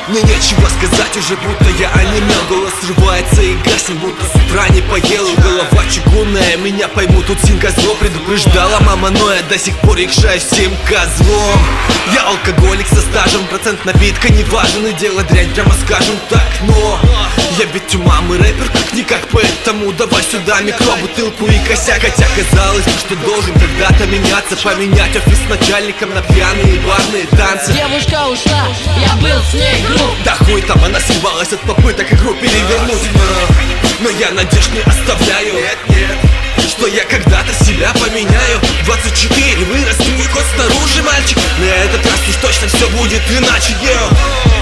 Мне нечего сказать, уже будто я онемел. Голос срывается и гаснет, будто с утра не поел. Голова чугунная, меня поймут, тут синька зло. Предупреждала мама, но я до сих пор решаю всем козлом. Я алкоголик со стажем, процент напитка не важен. И дело дрянь, прямо скажем так, но я ведь у мамы рэпер как-никак, поэтому давай сюда микро, бутылку и косяк. Хотя казалось бы, что должен когда-то меняться, поменять офис начальником на пьяные барные танцы. Девушка ушла, я был с ней груб. Да хуй там, она съебалась от попыток игру перевернуть. Но я надежд не оставляю, что я когда-то себя поменяю. 24, вырасту и хоть снаружи мальчик. На этот раз уж точно все будет иначе, йоу.